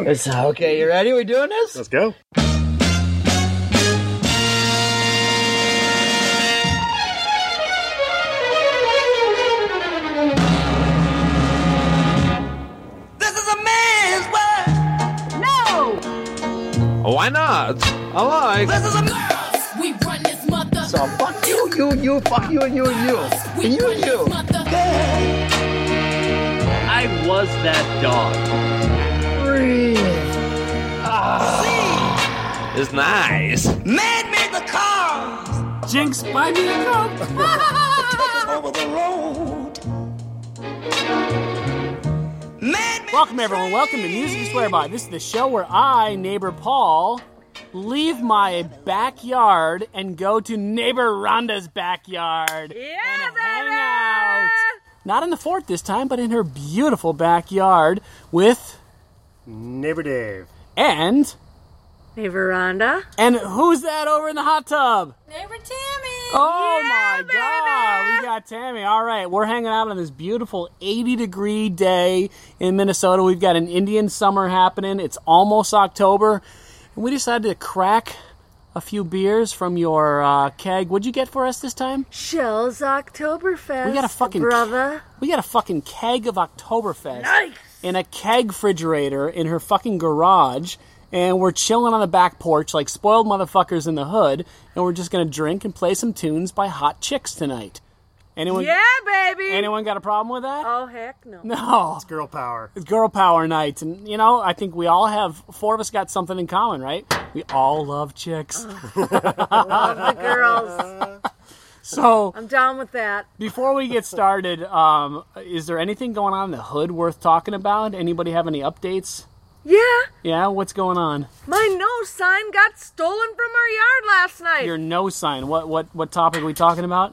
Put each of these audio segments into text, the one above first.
Okay, you ready? We doing this? Let's go. Why not? I like. We run this mother. So fuck you, fuck you, and you, and you. And you, and you. I was that dog. Breathe. It's nice. Man made the cars. Jinx, buy me a cup. Over the road. Welcome, everyone. Welcome to Music You Swear By. This is the show where I, neighbor Paul, leave my backyard and go to neighbor Rhonda's backyard. Yeah, hang out. Not in the fort this time, but in her beautiful backyard with Neighbor Dave. and Neighbor Rhonda. and who's that over in the hot tub? Neighbor Tammy. Oh Yeah, my God, we got Tammy. All right, we're hanging out on this beautiful 80-degree day in Minnesota. We've got an Indian summer happening. It's almost October. And we decided to crack a few beers from your keg. What'd you get for us this time? Shell's Oktoberfest. We got a fucking brother. We got a fucking keg of Oktoberfest. Nice. In a keg refrigerator in her fucking garage. And we're chilling on the back porch like spoiled motherfuckers in the hood. And we're just going to drink and play some tunes by hot chicks tonight. Anyone? Yeah, baby. Anyone got a problem with that? Oh, heck no. No. It's girl power. It's girl power night. And, you know, I think we all have, four of us got something in common, right? We all love chicks. Love the girls. So, I'm down with that. before we get started, is there anything going on in the hood worth talking about? Anybody have any updates? Yeah, Yeah, what's going on? my no sign got stolen from our yard last night. Your no sign. What topic are we talking about?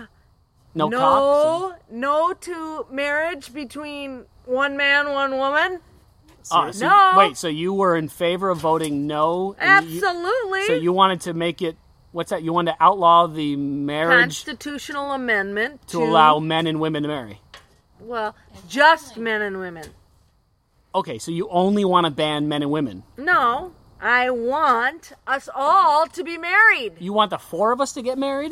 No cops? No to marriage between one man, one woman. So No. Wait, so you were in favor of voting no? and Absolutely. so you wanted to make it, what's that? You wanted to outlaw the marriage Constitutional amendment to allow men and women to marry. well, just men and women. Okay, so you only want to ban men and women. No, I want us all to be married. You want the four of us to get married?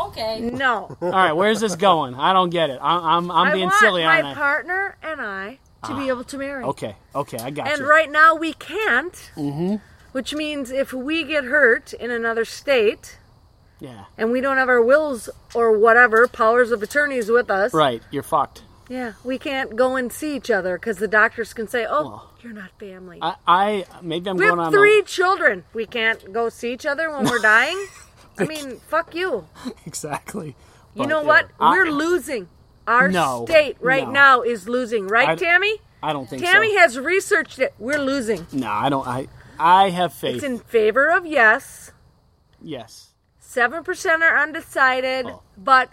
No. All right, where's this going? I don't get it. I'm being silly, I aren't want I? my partner and I to be able to marry. Okay, I got And you. right now we can't. Mm-hmm. Which means if we get hurt in another state Yeah, and we don't have our wills or whatever, powers of attorneys with us, right, you're fucked. yeah, we can't go and see each other because the doctors can say, oh, you're not family. I maybe I'm We going have on 3 children. We can't go see each other when we're dying? I mean, fuck you. Exactly. You But, know what? We're losing. Our No, state right no. now is losing. Right, I- Tammy? I don't think Tammy so. has researched it. We're losing. No, I don't. I have faith. It's in favor of yes. Yes. 7% are undecided, Oh. but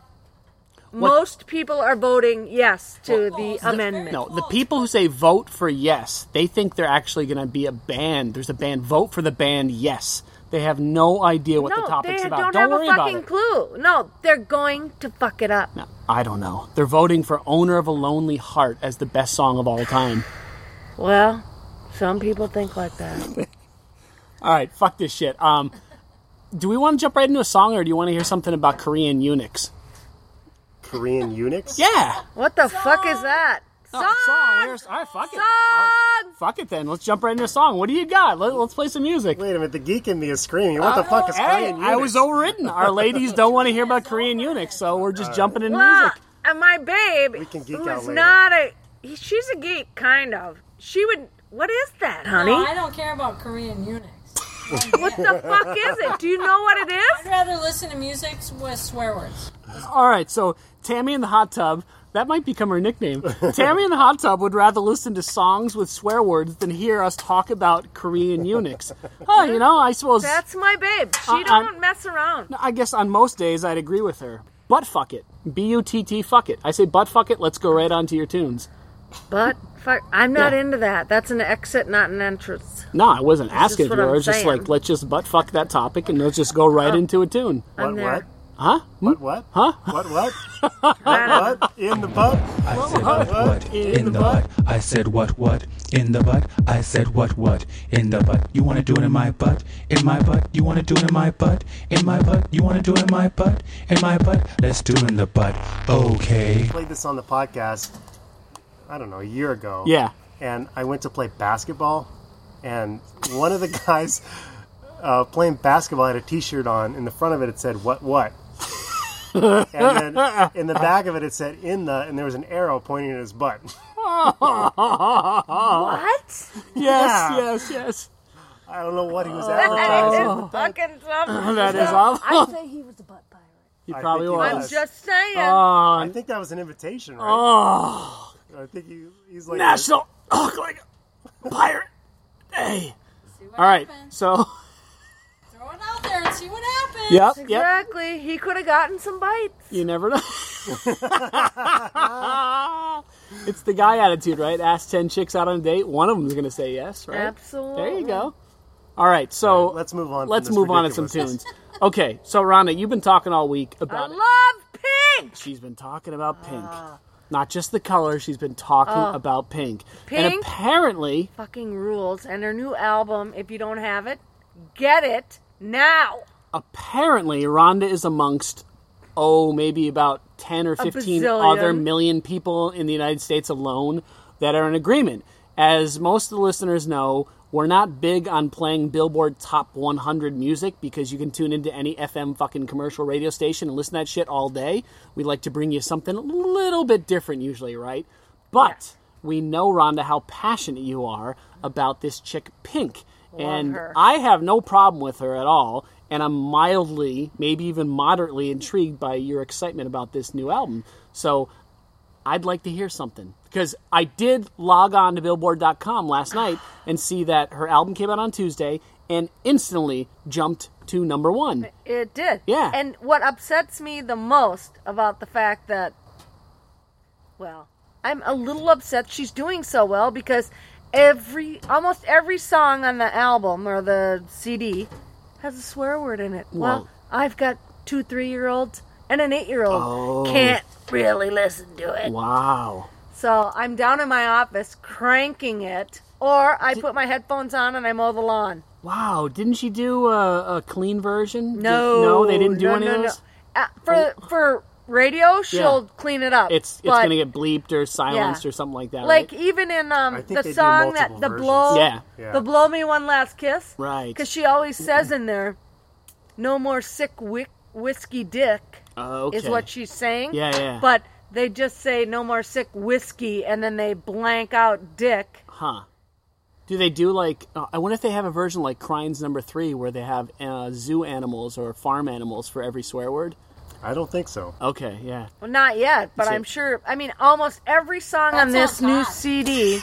most people are voting yes to the amendment. No, the people who say vote for yes, they think they're actually going to be a band. There's a band. Vote for the band yes. They have no idea what the topic's they about. don't worry have a about fucking it. clue. No, they're going to fuck it up. No, I don't know. They're voting for Owner of a Lonely Heart as the best song of all time. Well, some people think like that. All right, fuck this shit. Do we want to jump right into a song, or do you want to hear something about Korean eunuchs? Korean eunuchs? Yeah. What the fuck is that? Oh, Song! song. All right, fuck it. Song! Fuck it then. Let's jump right into a song. What do you got? Let's play some music. Wait a minute, the geek in me is screaming. What the fuck is Hey, Korean eunuchs? I was overridden. Our ladies don't want to hear about Korean eunuchs, so we're just jumping into Well, music. and my babe, We can geek who out is later. not she's a geek, kind of. She would, what is that, honey? No, I don't care about Korean eunuchs. What the fuck is it? Do you know what it I'd is? rather listen to music with swear words. All right, so Tammy in the hot tub, that might become her nickname. Tammy in the hot tub would rather listen to songs with swear words than hear us talk about Korean eunuchs. Oh, you know, I suppose, That's my babe. She I'm- don't mess around. I guess on most days I'd agree with her. Butt fuck it. B-U-T-T fuck it. I say butt fuck it, let's go right on to your tunes. But fuck, I'm not Yeah. into that. That's an exit, not an entrance. No, I wasn't asking just if what you were. I I'm was just saying. like, let's just butt fuck that topic and let's just go right into a tune. I'm What, there. what? Huh? What? Huh? What? What? In the butt? I said what in the butt. I said what in the butt. I said what in the butt. You wanna do it in my butt? In my butt. You wanna do it in my butt? In my butt. You wanna do it in my butt? In my butt. Let's do it in the butt. Okay. I played this on the podcast, I don't know, a year ago. Yeah. And I went to play basketball, and one of the guys playing basketball had a T-shirt on. In the front of it, it said what? And then in the back of it, it said and there was an arrow pointing at his butt. What? Yes. I don't know what he was after. That is fucking something. That is awful. I'd say he was a butt pirate. He I probably think he was. I'm just saying. I think that was an invitation, right? Oh, I think he's like National like Pirate Day. See what All right, happens. so Throw it out there and see what happens. yep. Exactly. He could have gotten some bites. You never know. It's the guy attitude, right? Ask 10 chicks out on a date. One of them's going to say yes, right? Absolutely. There you go. All right, so let's move on. let's from this move on to some ridiculousness. tunes. Okay, so Rhonda, you've been talking all week I about love Pink. She's been talking about Pink. Not just the color, she's been talking about Pink. And Pink? apparently, Fucking rules. And her new album, if you don't have it, get it now. Rhonda is amongst, maybe about 10 or 15 bazillion. other million people in the United States alone that are in agreement. As most of the listeners know, we're not big on playing Billboard Top 100 music because you can tune into any FM fucking commercial radio station and listen to that shit all day. We like to bring you something a little bit different usually, right? But we know, Rhonda, how passionate you are about this chick Pink. And her. I have no problem with her at all. And I'm mildly, maybe even moderately intrigued by your excitement about this new album. So I'd like to hear something. Because I did log on to Billboard.com last night and see that her album came out on Tuesday and instantly jumped to number 1. It did. Yeah. And what upsets me the most about the fact that, well, I'm a little upset she's doing so well because almost every song on the album or the CD has a swear word in it. Whoa. Well, I've got 2 3-year-olds and an 8-year-old. Oh. Can't really listen to it. Wow. So I'm down in my office cranking it, or I put my headphones on and I mow the lawn. Wow. Didn't she do a clean version? No. They didn't do any of those? For radio, she'll clean it up. It's but, going to get bleeped or silenced or something like that, like right? even in think the they do song that multiple the versions. blow, Yeah. the blow me one last kiss, Right. Because she always says in there, "No more sick whiskey dick," Okay. is what she's saying. Yeah. But they just say "no more sick whiskey" and then they blank out "dick." Huh. Do they do like, I wonder if they have a version like Crimes Number 3 where they have zoo animals or farm animals for every swear word? I don't think so. Okay, yeah. Well, not yet, but So- I'm sure. I mean, almost every song That on this sounds new hot. CD.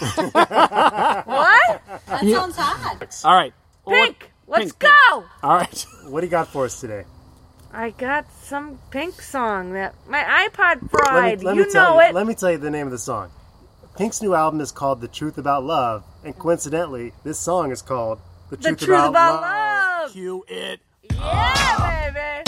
What? That sounds hot. All right. Pink. Let's Pink. go. All right. What do you got for us today? I got some Pink song that my iPod fried. Let You me tell know it. Let me tell you the name of the song. Pink's new album is called The Truth About Love, and coincidentally, this song is called The The Truth, truth about love. Cue it. Yeah, baby.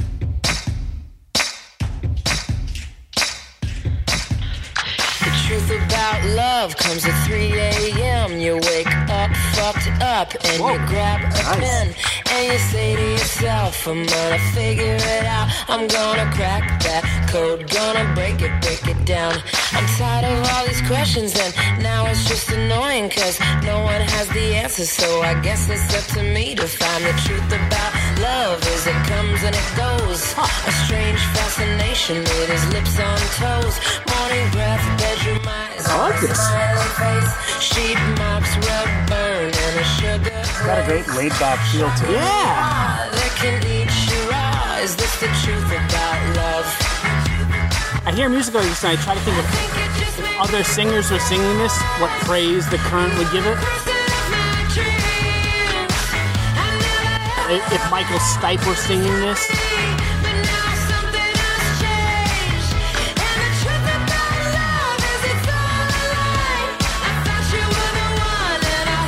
The truth about love comes at 3 a.m. You wake up, fucked up, and you grab a pen and you say to yourself, I'm gonna figure it out. I'm gonna crack that code, gonna break it down. I'm tired of all these questions and now it's just annoying cause no one has the answers, so I guess it's up to me to find the truth about love as it comes and it goes. A strange fascination with his lips on toes. Morning breath, bedroom eyes. I like this. Smiling face, sheet mops, rub burn, and a sugar. It's got a great laid-back feel to it. Yeah. That can eat you raw. Is this the truth about love? I hear music like this and I try to think of if other singers were singing this, what praise the current would give it. If Michael Stipe were singing this.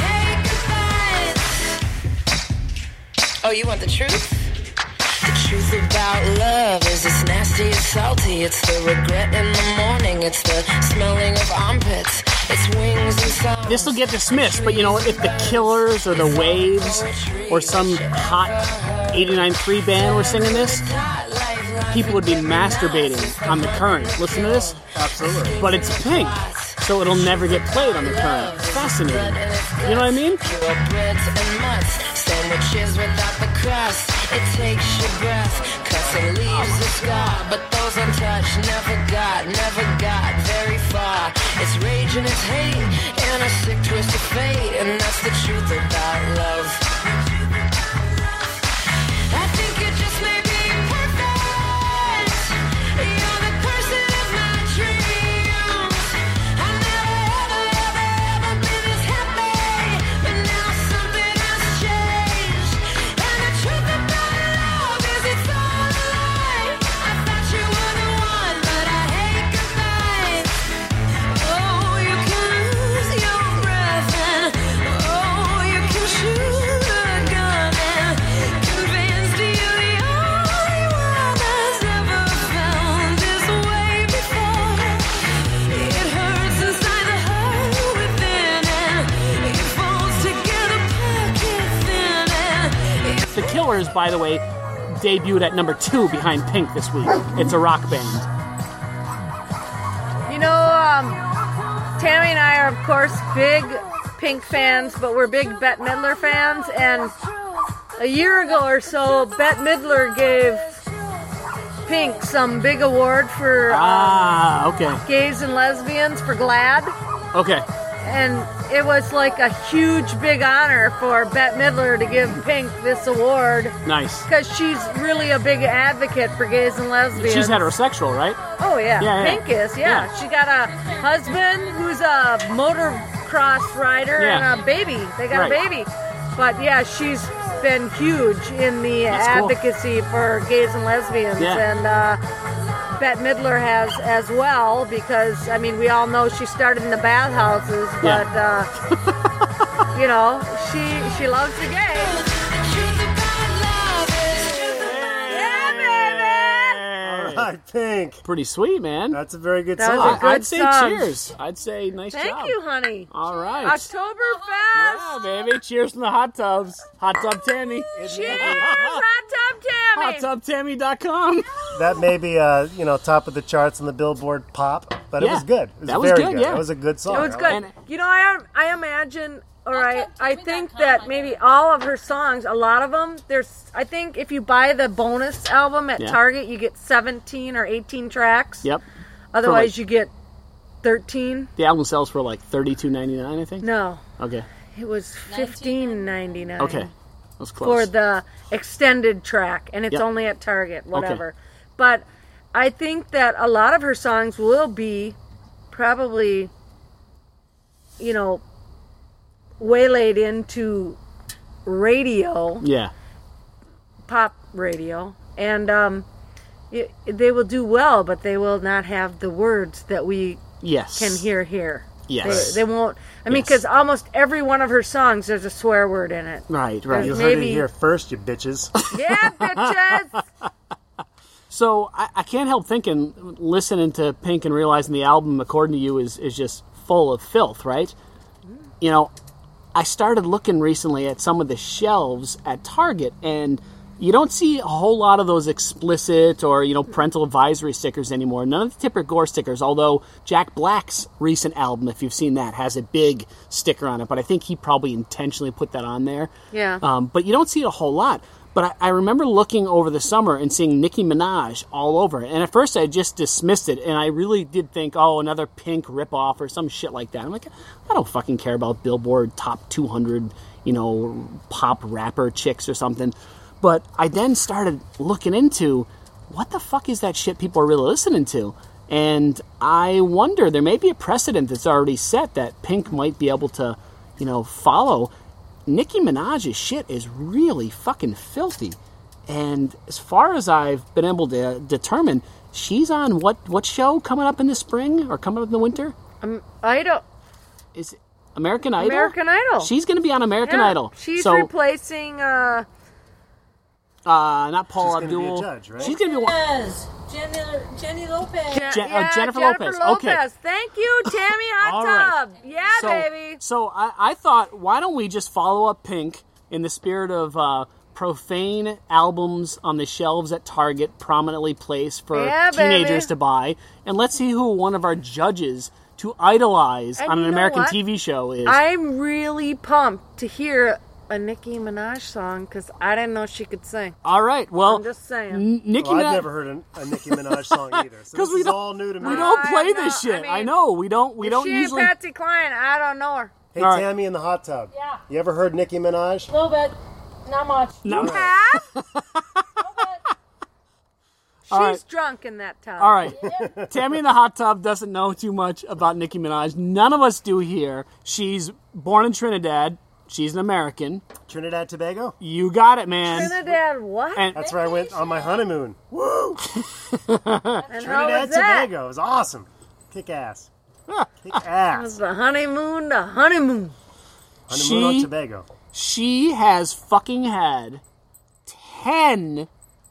Oh, you want the truth? The truth truth about love is it's nasty, it's salty. It's the regret in the morning. It's the smelling of armpits. It's wings and songs. This will get dismissed, but you know, if the Killers or the Waves or some hot 89.3 band were singing this, people would be masturbating on the Current. Listen to this. Absolutely. But it's Pink, so it'll never get played on the Current. Fascinating. You know what I mean? Pure breads and mutts, sandwiches without the crust. It takes your breath, cuts and leaves a scar. But those untouched never got very far. It's rage and it's hate, and a sick twist of fate. And that's the truth about love. I think it just may be perfect. You're the person of my dreams. I've never, ever been this happy. But now something has changed. And the truth about love is it's all a lie. I thought you were the one, but I hate goodbyes. Oh, you can lose your breath, and oh, you can shoot a gun, and convinced you're the only one that's ever felt this way before. It hurts inside the heart within, and it falls together pocket thin, and The Killers, by the way, debuted at number 2 behind Pink this week. It's a rock band. You know, Tammy and I are, of course, big Pink fans, but we're big Bette Midler fans. And a year ago or so, Bette Midler gave Pink some big award for Okay. gays and lesbians for GLAAD. Okay. And it was like a huge, big honor for Bette Midler to give Pink this award. Nice. Because she's really a big advocate for gays and lesbians. She's heterosexual, right? Oh, yeah. Yeah, yeah. Pink is, yeah. Yeah. She got a husband who's a motocross rider Yeah. and a baby. They got Right. a baby. But, yeah, she's been huge in the That's cool. advocacy for gays and lesbians. Yeah. And Bette Midler has as well, because, I mean, we all know she started in the bathhouses, but, you know, she loves the gays. the truth about love is Yeah, baby! All right, Pink. Pretty sweet, man. That's a very good That was song. a good I'd say song. cheers. I'd say nice job. Thank you, honey. All right. Oktoberfest! Yeah, baby. Cheers from the hot tubs. Hot Tub Tammy. Cheers, Hot Tub Tammy! HotTubTammy.com. That may be, top of the charts on the Billboard Pop, but it Yeah. was good. It was That was very good, yeah. It was a good song. It was I good. like And- You know, I imagine, or I think that maybe all of her songs, a lot of them, I think if you buy the bonus album at Yeah. Target, you get 17 or 18 tracks. Yep. Otherwise, like- you get 13. The album sells for like $32.99, I think. No, Okay. it was $15.99. Okay. That was close. For the extended track, and it's Yep. only at Target, whatever. But I think that a lot of her songs will be probably, waylaid into radio, Yeah. pop radio, and they will do well, but they will not have the words that we Yes. can hear here. Yes. They won't. I mean, Yes. because almost every one of her songs, there's a swear word in it. Right, You right. heard Maybe- it here first, you bitches. Yeah, bitches! So I can't help thinking, listening to Pink and realizing the album, according to you, is just full of filth, right? You know, I started looking recently at some of the shelves at Target, and you don't see a whole lot of those explicit or, parental advisory stickers anymore. None of the Tipper Gore stickers, although Jack Black's recent album, if you've seen that, has a big sticker on it, but I think he probably intentionally put that on there. Yeah. But you don't see it a whole lot. But I remember looking over the summer and seeing Nicki Minaj all over it. And at first I just dismissed it, and I really did think, oh, another Pink ripoff or some shit like that. I'm like, I don't fucking care about Billboard Top 200, pop rapper chicks or something. But I then started looking into what the fuck is that shit people are really listening to? And I wonder, there may be a precedent that's already set that Pink might be able to, follow. Nicki Minaj's shit is really fucking filthy. And as far as I've been able to determine, she's on what show coming up in the spring or coming up in the winter? Idol. Is it American Idol? American Idol. She's going to be on American Yeah, Idol. She's so, replacing Not Paul She's gonna be a Abdul. judge, right? She's gonna be one. Yes. Jenny Lopez. Jennifer Lopez. Okay. Thank you, Tammy Hot All right. Tub. Yeah, baby. So I thought, why don't we just follow up Pink in the spirit of profane albums on the shelves at Target prominently placed for teenagers to buy, and let's see who one of our judges to idolize And on an you know American what? TV show is. I'm really pumped to hear a Nicki Minaj song because I didn't know she could sing. All right, well, I'm just saying. Nicki Well, Minaj. I've never heard a Nicki Minaj song either. So this is all new to me. We don't play I this know, shit. I I mean, know we don't If she usually. ain't Patsy Cline, I don't know her. Hey, All right. Tammy in the hot tub. Yeah. You ever heard Nicki Minaj? A little bit. Not much. No. Have? She's All right. drunk in that tub. All right. Tammy in the hot tub doesn't know too much about Nicki Minaj. None of us do here. She's born in Trinidad. She's an American. Trinidad Tobago? You got it, man. Trinidad what? And That's where I went on my honeymoon. Woo! And how Trinidad was that? Tobago. It was awesome. Kick ass. Kick It was ass. the honeymoon to honeymoon. Honeymoon on Tobago. She has fucking had 10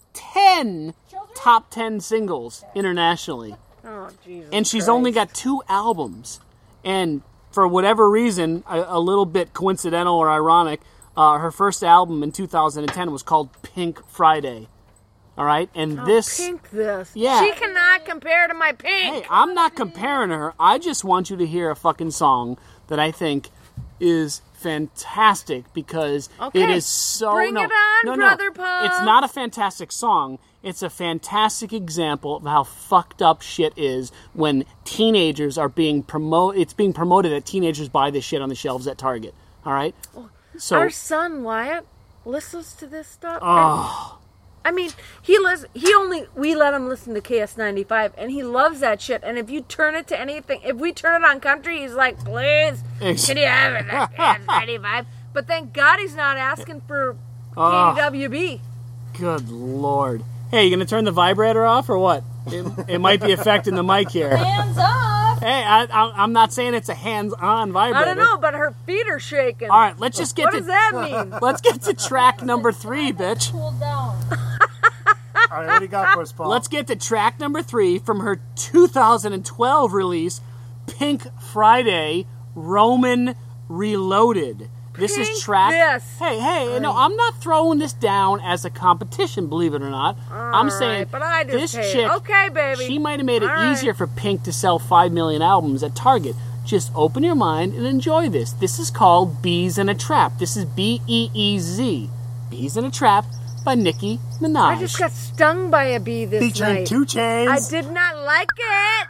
top 10 singles internationally. Oh, Jesus And she's Christ. only got 2 albums. And for whatever reason, a little bit coincidental or ironic, her first album in 2010 was called Pink Friday. All right? And this... Pink this. Yeah. She cannot compare to my Pink. Hey, I'm not comparing her. I just want you to hear a fucking song that I think is fantastic because Okay. it is so... Bring it on, Brother Paul. It's not a fantastic song. It's a fantastic example of how fucked up shit is when teenagers are being promoted. It's being promoted that teenagers buy this shit on the shelves at Target. All right? So, Our son Wyatt listens to this stuff. oh, I mean, we let him listen to KS95, and he loves that shit. And if you turn it to anything, if we turn it on country, he's like, please, can you have it at KS95? But thank God he's not asking for KWB. good Lord. Hey, you gonna turn the vibrator off or what? It might be affecting the mic here. Hands off. Hey, I'm not saying it's a hands-on vibrator. I don't know, but her feet are shaking. All right, let's just get What to does that mean? let's get to track number 3, bitch. Cool down. All right, what do you got for us, Paul? Let's get to track number 3 from her 2012 release, Pink Friday, Roman Reloaded. This is Pink track. this. Hey, no, I'm not throwing this down as a competition, believe it or not. I'm All saying right, but I just this hate it. chick, Okay, baby. she might have made it All right. easier for Pink to sell 5 million albums at Target. Just open your mind and enjoy this. This is called Bees in a Trap. This is B-E-E-Z. Bees in a Trap by Nicki Minaj. I just got stung by a bee this Featuring night. 2 Chainz. I did not like it.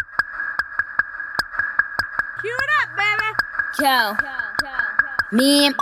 Cue it up, baby. Yo. Me.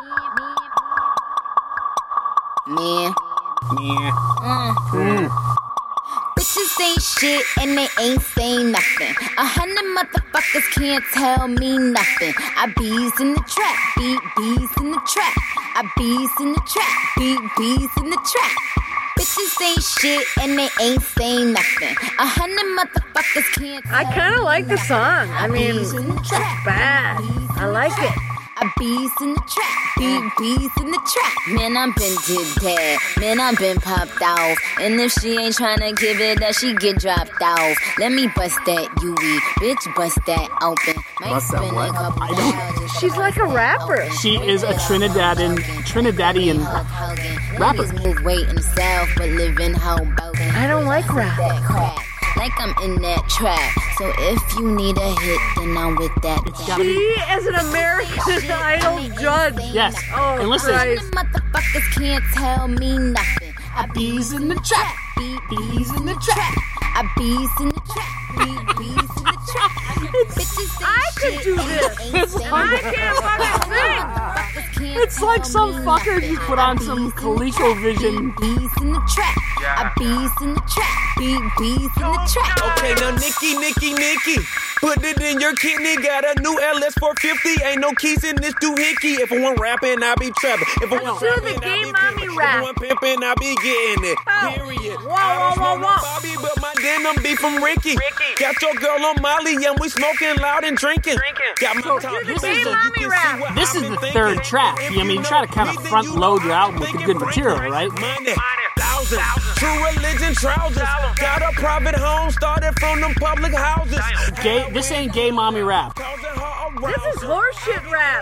Bitches ain't shit and they ain't saying nothing. 100 motherfuckers can't tell me nothing. I bees in the trap, bees in the trap. I bees in the trap, bees in the trap. Bitches ain't shit and they ain't saying nothing. 100 motherfuckers can't tell I kind of like the song. I mean, bees in the it's trap. bad. I like it. I bees in the trap, bees in the trap. Man, I'm been did that. Man, I'm been popped off. And if she ain't tryna give it up, she get dropped off. Let me bust that UE, bitch, bust that open. Might Bust that spend what? a couple dollars. She's like a rapper. She is a Trinidadian rapper. Niggas move weight in the South, but live in Hoboken. I don't like rap. That crack, like I'm in that trap. So if you need a hit, then I'm with that. She is an American Idol judge. Yes. Oh, And listen, Christ. Motherfuckers can't tell me nothing. I bees in the trap. Bees in the trap. I bees in the trap. Bees in the trap. Bitches I could do this. I can't fucking sing. It's like some fucker just put on some ColecoVision. Bees in the trap. I bees in the trap. Bees in the trap. Okay, now Nikki, put it in your kidney. Got a new LS450. Ain't no keys in this doohickey. If I want rapping, I be trapping. If I want Do the rapping, I gay be mommy pimping. If rap. I want pimping, I be getting it. Oh. Period. Whoa, I don't whoa, smoke no whoa. Bobby, but my denim be from Ricky. Got your girl on Molly, and we smoking loud and drinking. Got my top do the down, gay so you mommy can see rap. what This I've is been the thinking. third track. If I mean, you try to kind of me, then front you load know your I'm album with the thinking good material, break, right? Money. thousands. True religion trousers. Got a private home, started from them public houses. Gay, this ain't gay mommy rap. This is horseshit rap.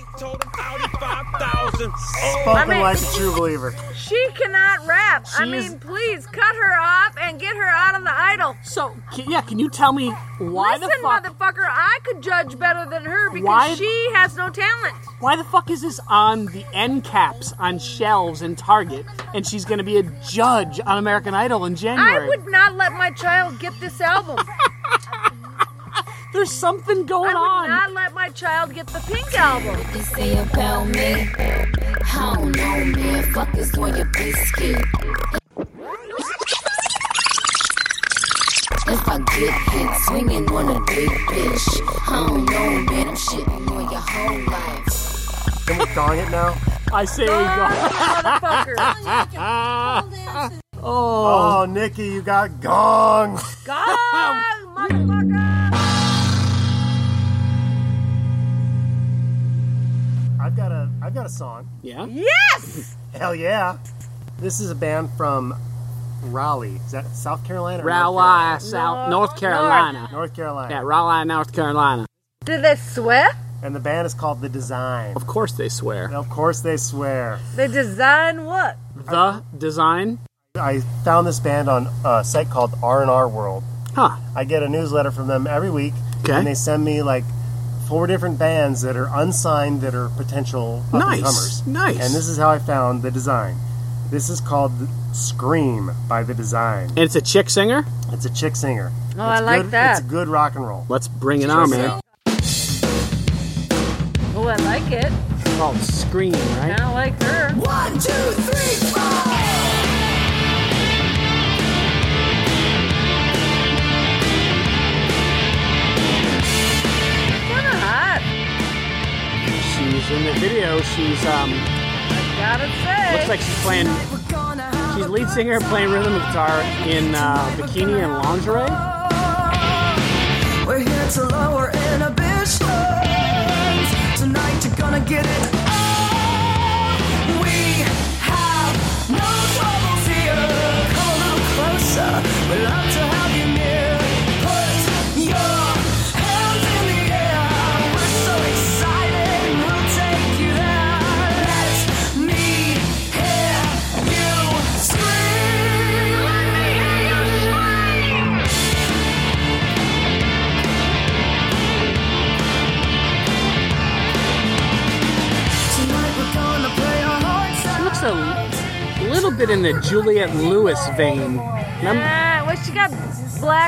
Spoken like a true believer. She cannot rap. She I mean, is- please cut her off and get her out of the Idol. So, can you tell me why Listen, the fuck? motherfucker, I could judge better than her because Why- she has no talent. Why the fuck is this on the end caps on shelves in Target, and she's going to be a judge on American Idol in January? I would not let my child get this album. There's something going I would on. not let my child get the Pink album. You say about me, I don't know, man. Fuck is on your biscuit. If I get hit swinging on a big bitch, I don't know, man. I'm shitting on your whole life. Can we gong it now? I say we go. Oh, Nikki, you got gong. God, motherfucker. I've got a song. Yeah? Yes! Hell yeah. This is a band from Raleigh. Is that South Carolina? Or Raleigh, North Carolina. North Carolina. Yeah, Raleigh, North Carolina. Did they swear? And the band is called The Design. Of course they swear. Of course they swear. They design what? The Design? I found this band on a site called R&R World. Huh. I get a newsletter from them every week. Okay. And they send me like 4 different bands that are unsigned that are potential up-and-comers. Nice. And this is how I found The Design. This is called Scream by The Design. And it's a chick singer? It's a chick singer. Oh, I like that. It's good rock and roll. Let's bring it on, man. Oh, I like it. It's called Scream, right? Kind of like her. 1, 2, 3, 4. Kind of hot. She's in the video. She's, I gotta say. looks like she's playing, she's lead singer playing rhythm guitar in bikini and lingerie. We're here to lower inhibitions. Tonight you're gonna get it on. We have no troubles here. Come a little closer. We love to have you near. Put your hands in the air. We're so excited. We'll take you there. Let me hear you scream. Let me hear you scream. Tonight we're gonna play our hearts She out. looks a little bit in the Juliette Lewis vein. Well, she got black,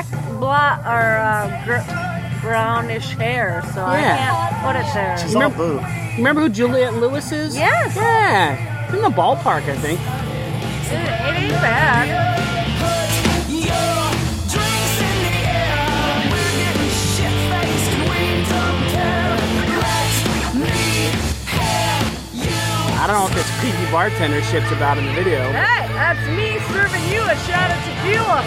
brownish hair, so I Yeah. can't put it there. She's all boo. Remember who Juliette Lewis is? Yes. Yeah. In the ballpark, I think. It ain't bad. Your drinks in the air. We're getting shit-faced and we don't care. Let me hear you. I don't know if this creepy bartender shit's about in the video. Hey, that's me serving you a shot of tequila.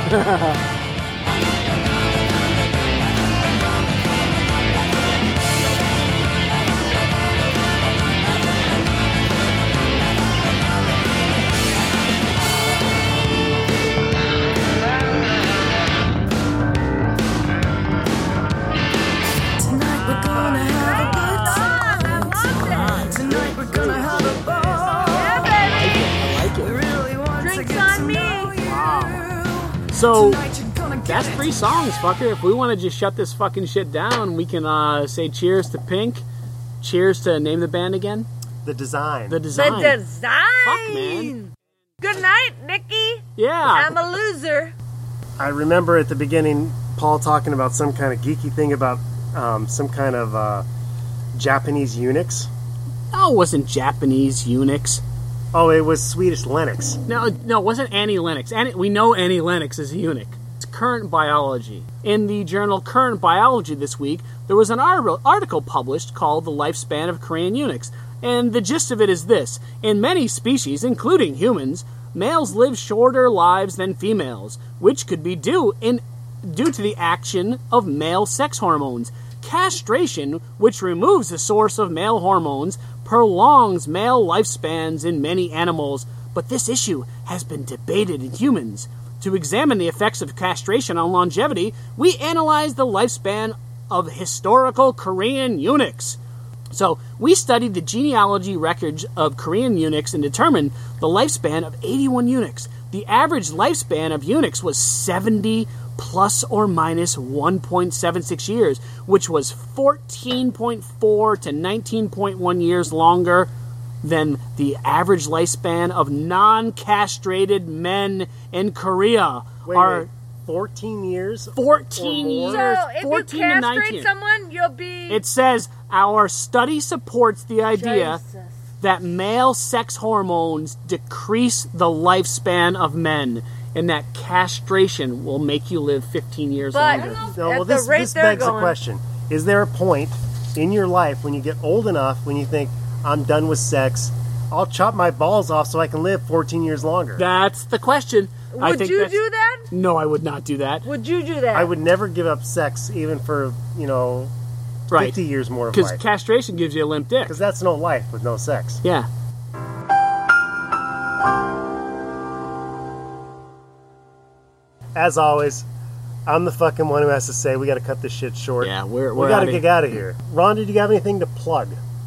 Tonight we're gonna have a good time. Tonight we're gonna have a ball. Yeah, baby. I like We it. really want to Drinks get on to me. know you. So, Tonight you're gonna get that's it. 3 songs, fucker. If we want to just shut this fucking shit down, we can say cheers to Pink. Cheers to name the band again. The Design. The The Design. design. Fuck, man. Good night, Nikki. Yeah. I'm a loser. I remember at the beginning Paul talking about some kind of geeky thing about some kind of Japanese eunuchs. No, it wasn't Japanese eunuchs. Oh, it was Swedish Lennox. No, it wasn't Annie Lennox. We know Annie Lennox is a eunuch. It's Current Biology. In the journal Current Biology this week, there was an article published called The Lifespan of Korean Eunuchs. And the gist of it is this. In many species, including humans, males live shorter lives than females, which could be due to the action of male sex hormones. Castration, which removes the source of male hormones, prolongs male lifespans in many animals, but this issue has been debated in humans. To examine the effects of castration on longevity, we analyzed the lifespan of historical Korean eunuchs. So, we studied the genealogy records of Korean eunuchs and determined the lifespan of 81 eunuchs. The average lifespan of eunuchs was 70 plus or minus 1.76 years, which was 14.4 to 19.1 years longer than the average lifespan of non-castrated men in Korea. Wait. 14 years? 14 years. So if 14 you to castrate 19. someone, you'll be... It says, our study supports the idea Jesus. that male sex hormones decrease the lifespan of men, and that castration will make you live 15 years But longer. No, at the rate this they're begs the going- question. Is there a point in your life when you get old enough, when you think, I'm done with sex, I'll chop my balls off so I can live 14 years longer? That's the question. I Would think you that's- do that? No, I would not do that. Would you do that? I would never give up sex even for, 50 years more of Because life. castration gives you a limp dick. Because that's no life with no sex. Yeah. As always, I'm the fucking one who has to say we got to cut this shit short. Yeah, we're we got to outta get out of here. Ron, did you have anything to plug?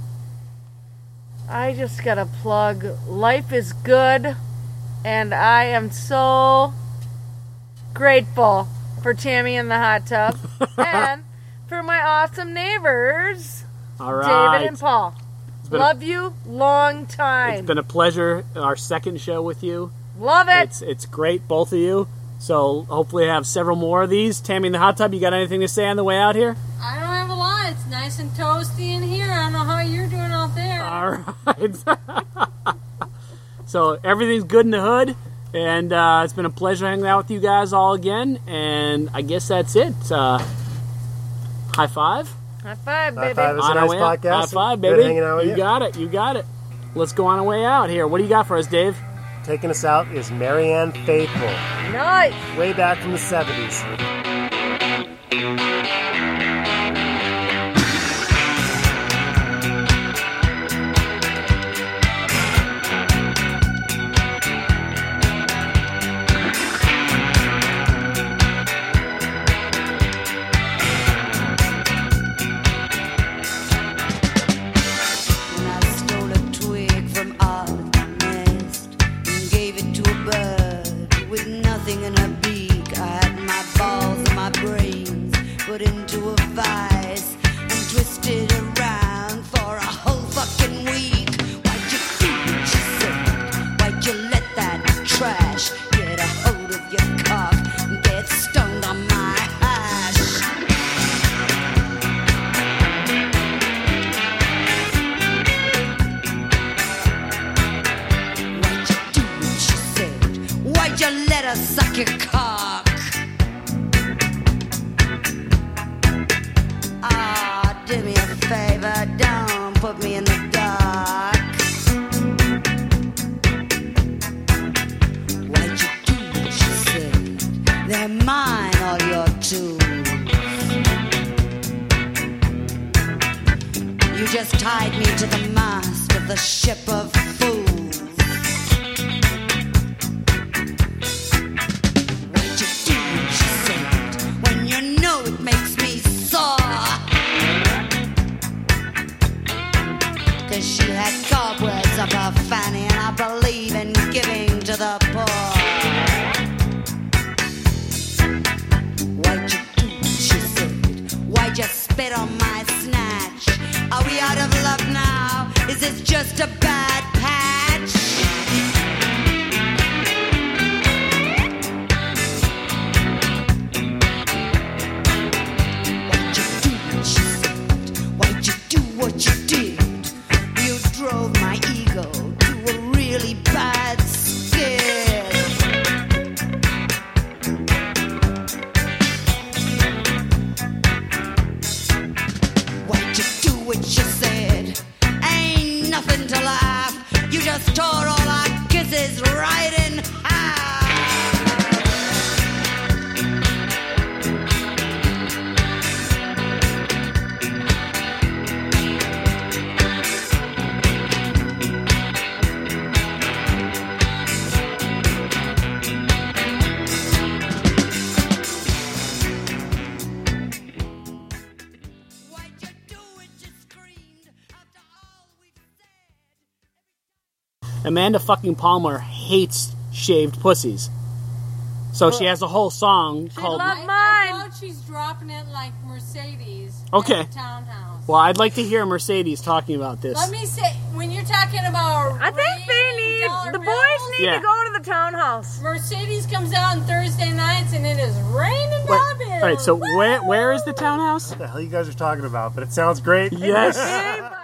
I just gotta plug. Life is good, and I am so grateful for Tammy in the hot tub and for my awesome neighbors, All right. David and Paul. been Love you, long time. It's been a pleasure. Our second show with you. Love it. It's great, both of you. So hopefully I have several more of these. Tammy in the hot tub, you got anything to say on the way out here? I don't have a lot. It's nice and toasty in here. I don't know how you're doing out there. All right. So everything's good in the hood, and it's been a pleasure hanging out with you guys all again. And I guess that's it. High five. High five, baby. High five. It's a On our nice way out. podcast. High five, Good baby. hanging out with you. got it. You got it. Let's go on our way out here. What do you got for us, Dave? Taking us out is Marianne Faithfull. Nice. Way back from the 70s. When I stole a twig from out of the nest and gave it to a bird with nothing in her beak, I had my balls and my brains put into a vice and twisted around for a whole fucking week. Why'd you do what you said? Why'd you let that trash get a hold of your cock and get stoned on my hash? Why'd you do what she said? Why'd you let her suck your cock? Ah, do me a favor, don't put me in the dark. Why'd you do what she said? They're mine, all your tools. You just tied me to the mast of the ship of fools. Why'd you do what she said when you know it makes me sore? 'Cause she had cobwebs up her fanny, and I believe in giving to the poor. Why'd you do what she said? Why'd you spit on my snatch? Are we out of love now? Is this just a bad patch? Why'd you do what you said? Why'd you do what you did? You drove my ego to a really bad skid. Why'd you do what you said? Ain't nothing to laugh. You just tore all our kisses right in half. Amanda fucking Palmer hates shaved pussies. So she has a whole song called... I thought she's dropping it like Mercedes Okay. at the townhouse. Well, I'd like to hear Mercedes talking about this. Let me say, when you're talking about I think the boys need Yeah. to go to the townhouse. Mercedes comes out on Thursday nights and it is raining dollar bills. All right, so where is the townhouse? What the hell you guys are talking about? But it sounds great. Yes. Big